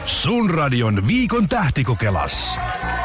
Sun radion viikon tähtikokelas.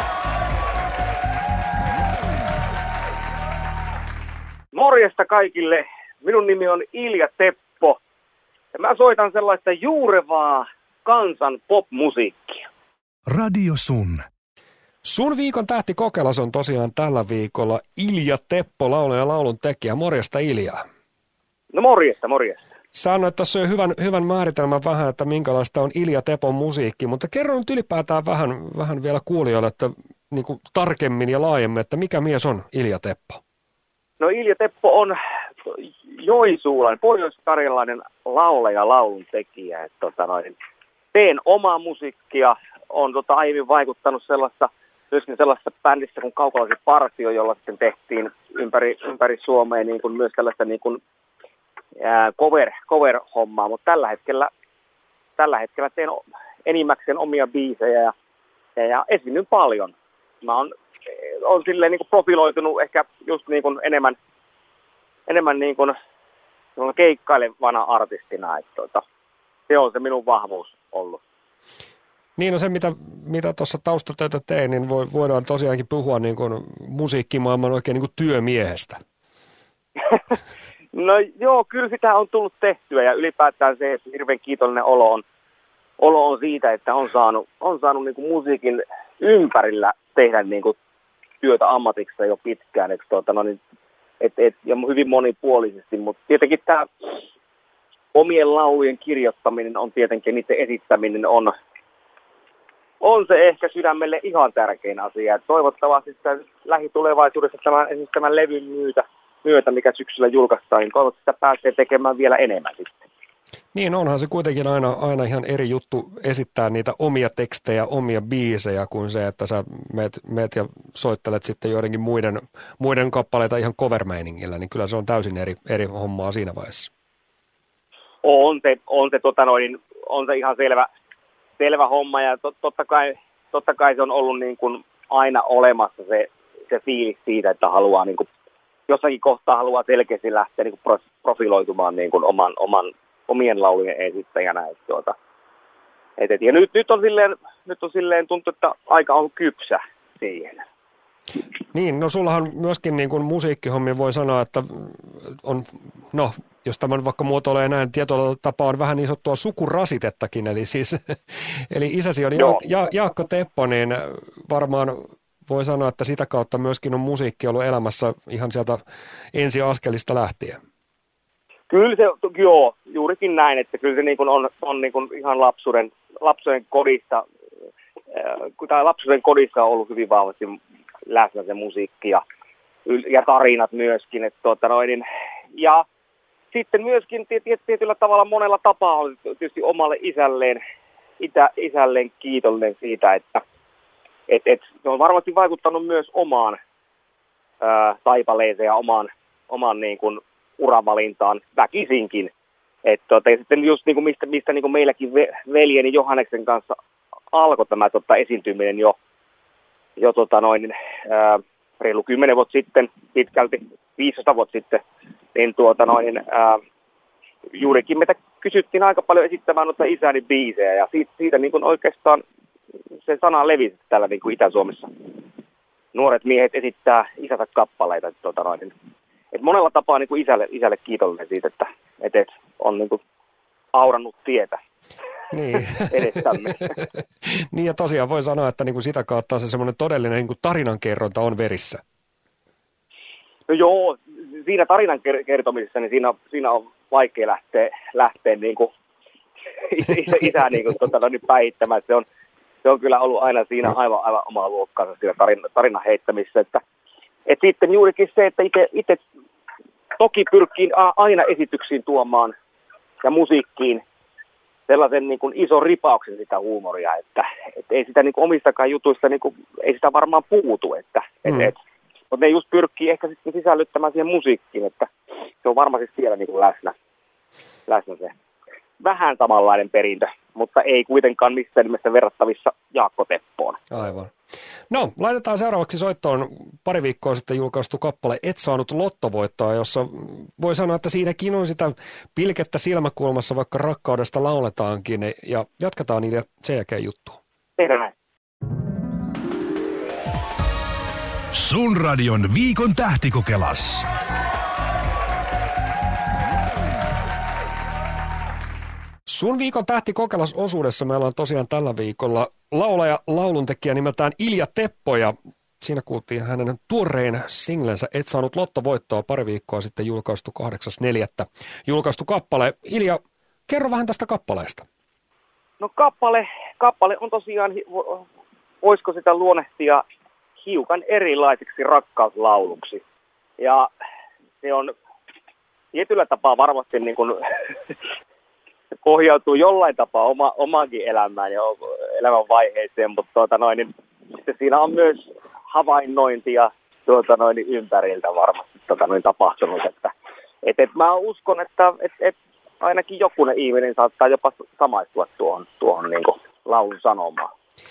Morjesta kaikille. Minun nimi on Ilja Teppo. Ja mä soitan sellaista juurevaa kansan pop-musiikkia. Radio Sun. Sun viikon tähtikokelas on tosiaan tällä viikolla Ilja Teppo, laulaja ja laulun tekijä. Morjesta Ilja. No morjesta. Sä annoit tuossa jo hyvän määritelmän vähän, että minkälaista on Ilja Tepon musiikki, mutta kerro nyt ylipäätään vähän vielä kuulijoille, että niin kuin tarkemmin ja laajemmin, että mikä mies on Ilja Teppo? No Ilja Teppo on joisuulainen, pohjois-karjalainen laulaja ja laulun tekijä. Teen omaa musiikkia, on aiemmin vaikuttanut myöskin sellaista bändistä kuin Kaukalaisen Partio, jolla sitten tehtiin ympäri Suomea niin kuin myös tällaista niin kuin cover-hommaa, mutta tällä hetkellä teen enimmäkseen omia biisejä ja esiinnyn paljon. Mä oon silleen niin kuin profiloitunut ehkä just niin kuin enemmän niin kuin keikkailevana artistina, että se on se minun vahvuus ollut. Niin, no se mitä tuossa taustatöitä tein, niin voidaan tosiaankin puhua niin kuin musiikkimaailman oikein niin kuin työmiehestä. No joo, kyllä sitä on tullut tehtyä ja ylipäätään se, että hirveän kiitollinen olo on siitä, että on saanut niin kuin musiikin ympärillä tehdä niin kuin työtä ammatikseen jo pitkään, ja hyvin monipuolisesti, mutta tietenkin tämä omien laulujen kirjoittaminen on tietenkin, niiden esittäminen on se ehkä sydämelle ihan tärkein asia. Et toivottavasti lähitulevaisuudessa tämän levyn myötä, mikä syksyllä julkaistaan, niin toivottavasti sitä pääsee tekemään vielä enemmän sitten. Niin, onhan se kuitenkin aina ihan eri juttu esittää niitä omia tekstejä, omia biisejä, kuin se, että sä meet ja soittelet sitten joidenkin muiden kappaleita ihan cover-meiningillä, niin kyllä se on täysin eri hommaa siinä vaiheessa. On se ihan selvä homma, ja totta kai se on ollut niin kuin aina olemassa se fiilis siitä, että haluaa niin kuin, jossakin kohtaa haluaa selkeästi lähteä niin kuin profiloitumaan niin kuin omien laulujen esittäjänä. Ja nyt on silleen tuntuu, että aika on kypsä siihen. Niin, no sullahan myöskin niin kuin musiikkihommi voi sanoa, että on, no jos tämän vaikka muotoilee näin, tietyllä tapaa on vähän niin sanottua sukurasitettakin, eli isäsi on Jaakko Teppo, niin varmaan voi sanoa, että sitä kautta myöskin on musiikki ollut elämässä ihan sieltä ensiaskelista lähtien. Kyllä se, joo, juurikin näin, että kyllä se niin kuin on niin kuin ihan lapsuuden kodissa on ollut hyvin vahvasti läsnä se musiikki ja tarinat myöskin, ja sitten myöskin tietyllä tavalla monella tapaa on tietysti omalle isälleen kiitollinen siitä, että se on varmasti vaikuttanut myös omaan taipaleeseen ja omaan niin kuin uravalintaan väkisinkin. Ja sitten just niin kuin mistä niin kuin meilläkin veljeni Johanneksen kanssa alkoi tämä esiintyminen jo reilu 10 vuotta sitten, pitkälti 15 vuotta sitten, niin juurikin meitä kysyttiin aika paljon esittämään noita isäni biisejä, ja siitä niin kuin oikeastaan se sana levisi täällä niin kuin Itä-Suomessa. Nuoret miehet esittää isänsä kappaleita, et monella tapaa niin kuin isälle kiitollinen siitä, että on niin kuin aurannut tietä. Niin. Edestämme. Niin, ja tosiaan voi sanoa, että niin kuin sitä kautta se semmoinen todellinen niin kuin tarinankerronta on verissä. No joo, siinä tarinan kertomisessa niin siinä on vaikea lähteä niin kuin isää niin kuin päihittämään. Se on kyllä ollut aina siinä aivan omaa luokkaansa siinä tarinan heittämisessä. Että sitten juurikin se, että itse toki pyrkii aina esityksiin tuomaan ja musiikkiin sellaisen niin kuin ison ripauksen sitä huumoria, että ei sitä niin kuin omistakaan jutuista, niin kuin, ei sitä varmaan puutu, mutta ne just pyrkii ehkä sitten sisällyttämään siihen musiikkiin, että se on varmasti siellä niin kuin läsnä se vähän samanlainen perintö mutta ei kuitenkaan missään nimessä verrattavissa Jaakko Teppoon. Aivan. No, laitetaan seuraavaksi soittoon pari viikkoa sitten julkaistu kappale Et saanut lottovoittoa, jossa voi sanoa, että siinäkin on sitä pilkettä silmäkulmassa, vaikka rakkaudesta lauletaankin, ja jatketaan niitä sen jälkeen juttua. Tehdään näin. Sun radion viikon tähtikokelas. Sun viikon tähtikokelas-osuudessa meillä on tosiaan tällä viikolla laulaja, lauluntekijä nimeltään Ilja Teppo, ja siinä kuultiin hänen tuoreen singlensä Et saanut lottovoittoa pari viikkoa sitten julkaistu 8.4. julkaistu kappale. Ilja, kerro vähän tästä kappaleesta. No kappale on tosiaan, voisiko sitä luonnehtia hiukan erilaiseksi rakkauslauluksi. Ja se on tietyllä tapaa varmasti niin kuin se pohjautuu jollain tapaa omaankin elämään ja elämän vaiheeseen, mutta niin, sitten siinä on myös havainnointia ympäriltä varmasti tapahtunut. Että mä uskon, että ainakin jokunen ihminen saattaa jopa samaistua tuohon niin kuin laulun sanomaan.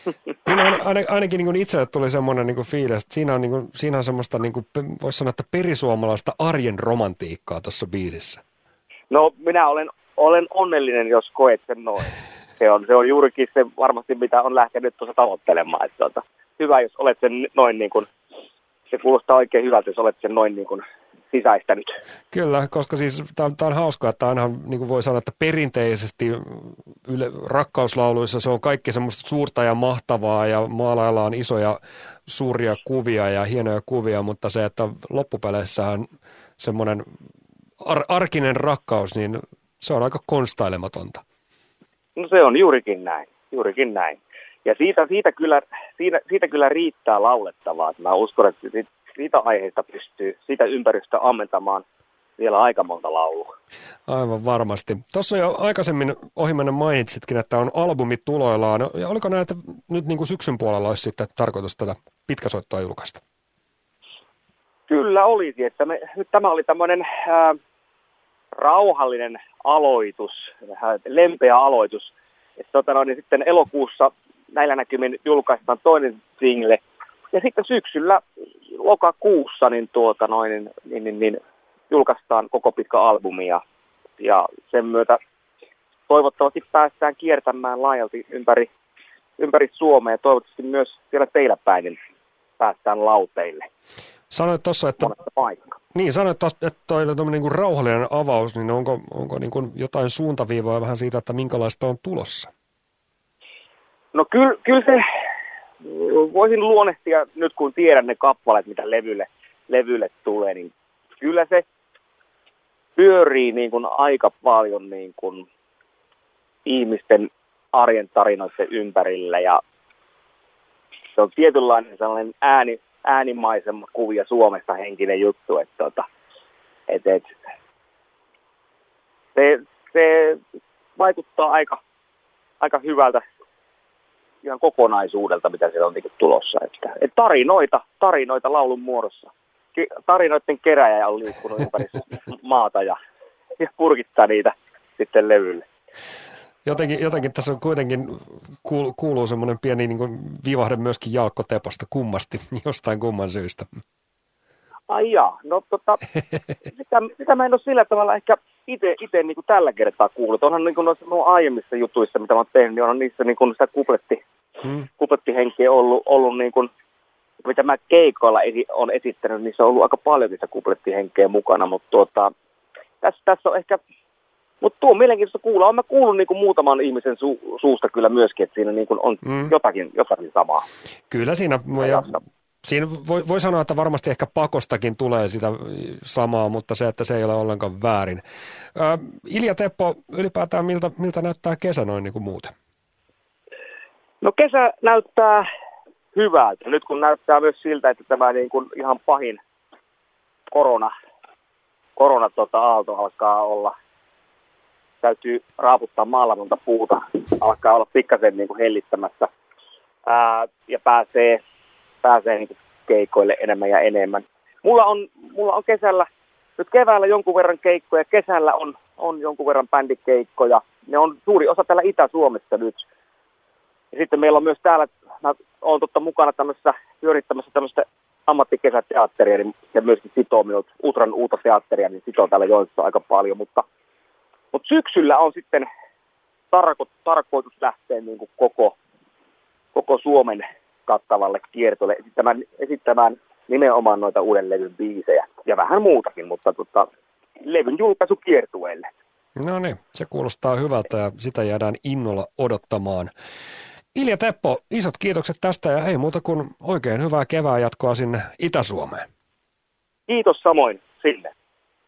Ainakin niin itselle tuli semmoinen niin fiilis, että siinä on semmoista, niin voisi sanoa, että perisuomalaista arjen romantiikkaa tuossa biisissä. No minä olen onnellinen, jos koet sen noin. Se on juurikin se varmasti, mitä on lähtenyt tuossa tavoittelemaan. Että hyvä, jos olet sen noin niin kuin, se kuulostaa oikein hyvältä, jos olet sen noin niin kuin sisäistänyt. Kyllä, koska siis tämä on hauskaa, että ainahan niin kuin voi sanoa, että perinteisesti rakkauslauluissa se on kaikki semmoista suurta ja mahtavaa ja maalaillaan isoja suuria kuvia ja hienoja kuvia, mutta se, että loppupeleissähän semmoinen arkinen rakkaus, niin se on aika konstailematonta. No se on juurikin näin. Ja siitä kyllä riittää laulettavaa. Mä uskon, että siitä aiheesta pystyy, siitä ympäristöä ammentamaan vielä aika monta laulua. Aivan varmasti. Tuossa jo aikaisemmin ohimennen mainitsitkin, että on albumi tuloillaan. Ja oliko näitä nyt niin kuin syksyn puolella olisi sitten tarkoitus tätä pitkäsoittoa julkaista? Kyllä olisi, että nyt tämä oli tämmöinen rauhallinen aloitus, lempeä aloitus. Että niin sitten elokuussa näillä näkymin julkaistaan toinen single. Ja sitten syksyllä lokakuussa niin julkaistaan koko pitkä albumi ja sen myötä toivottavasti päästään kiertämään laajalti ympäri Suomea ja toivottavasti myös siellä teillä päin niin päästään lauteille. Sanoit tuossa, että toi niin kuin rauhallinen avaus, niin onko niin kuin jotain suuntaviivoja vähän siitä, että minkälaista on tulossa? No kyllä se, voisin luonnehtia nyt kun tiedän ne kappaleet, mitä levylle tulee, niin kyllä se pyörii niin kuin aika paljon niin kuin ihmisten arjen tarinoiden ympärillä ja se on tietynlainen sellainen äänimaisema kuvia Suomesta henkinen juttu, että se vaikuttaa aika hyvältä ihan kokonaisuudelta, mitä siellä on tulossa. Että tarinoita laulun muodossa. Tarinoiden keräjä on liikkunut ympäri maata ja purkittaa niitä sitten levylle. Jotenkin tässä on kuitenkin kuuluu semmoinen pieni niin kuin vivahde myöskin Jaakko Teposta kummasti jostain kumman syystä. Ai jaa, no sitä mä en ole sillä tavalla ehkä itse niin kuin tällä kertaa kuullut. Onhan niin kuin noissa aiemmissa jutuissa, mitä mä oon tehnyt, niin onhan niissä niin kuin sitä kuplettihenkeä ollut niin kuin, mitä mä keikoilla on esittänyt, niin se on ollut aika paljon sitä kuplettihenkeä mukana, mutta tässä on ehkä, mutta tuo on mielenkiintoista kuulla. Olen mä kuullut niin kuin muutaman ihmisen suusta kyllä myöskin, että siinä niin kuin on jotakin samaa. Kyllä siinä voi sanoa, että varmasti ehkä pakostakin tulee sitä samaa, mutta se, että se ei ole ollenkaan väärin. Ilja Teppo, ylipäätään miltä näyttää kesä noin niin kuin muuten? No kesä näyttää hyvältä. Nyt kun näyttää myös siltä, että tämä niin kuin ihan pahin korona aalto alkaa olla, täytyy raaputtaa maalla monta puuta, alkaa olla pikkasen niin kuin hellittämässä ja pääsee niin kuin keikoille enemmän ja enemmän. Mulla on kesällä, nyt keväällä jonkun verran keikkoja, kesällä on jonkun verran bändikeikkoja ne on suuri osa täällä Itä-Suomessa nyt. Ja sitten meillä on myös täällä, mä olen mukana pyörittämässä tämmöistä ammattikesäteatteria, niin se myöskin sitoo minut, Utran uutta teatteria, niin sitoo täällä Joensuussa aika paljon, mutta syksyllä on sitten tarkoitus lähteä niin kuin koko Suomen kattavalle kiertolle esittämään nimenomaan noita uuden levyn biisejä ja vähän muutakin, mutta levyn julkaisukiertueelle. No niin, se kuulostaa hyvältä ja sitä jäädään innolla odottamaan. Ilja Teppo, isot kiitokset tästä ja ei muuta kuin oikein hyvää kevään jatkoa sinne Itä-Suomeen. Kiitos samoin sinne.